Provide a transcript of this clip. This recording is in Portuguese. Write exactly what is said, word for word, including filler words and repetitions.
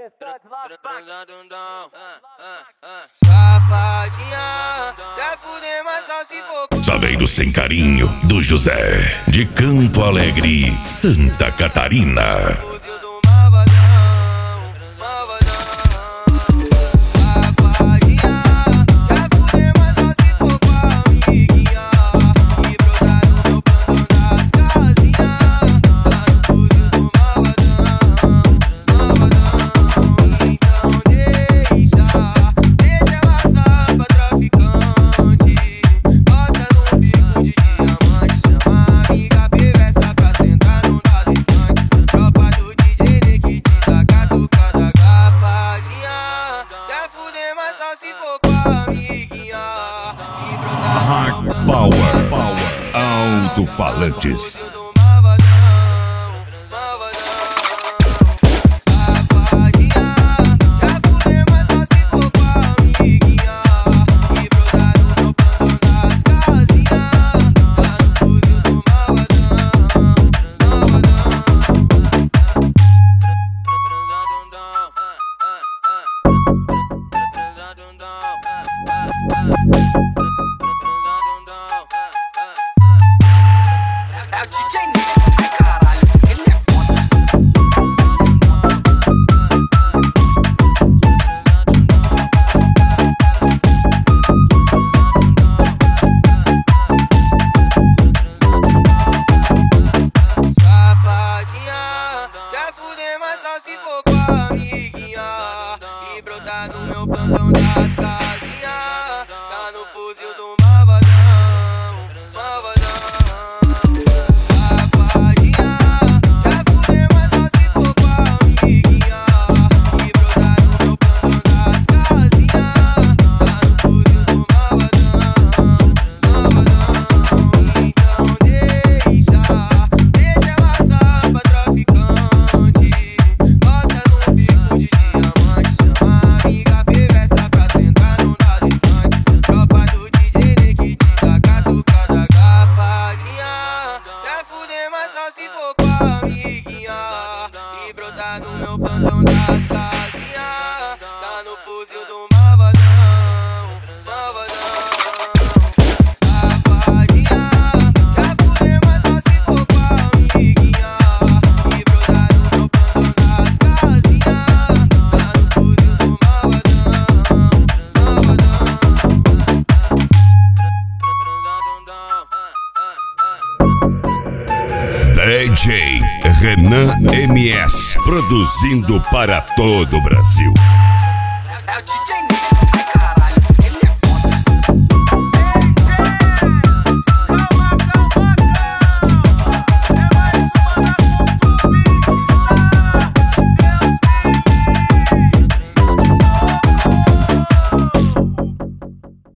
Safadinha, quer fuder, mas só se for. Saveiro sem carinho do José, de Campo Alegre, Santa Catarina. Fuzil do malvadão, malvadão. Safadinha, quer fuder, mas só se for com a amiguinha. E brotar no meu plantão das casinhas. Só no fuzil do malvadão, malvadão. Então deixa, deixa ela assar pra traficante. Gosta de um bico de diamante. Chama a amiga perversa pra sentar num dado estante. Tropa do D J Nick da catucada. Safadinha, quer fuder, mas só se for com a amiguinha. E brotar Hard Power, Power, Alto-Falantes. É o D J Nick, ai caralho, ele é foda. Safadinha, quer fuder, mas só se for com a amiguinha. E brotar no meu plantão das casinhas. Tá no fuzil do malvadão, malvadão. Só se for com a amiguinha e brotar no meu plantão das casinhas. Tá no fuzil do malvadão, malvadão. Safadinha, quer fuder, mas só se for com a amiguinha e brotar no meu plantão das casinhas. Tá no fuzil do malvadão, malvadão. D J Renan M S, produzindo para todo o Brasil.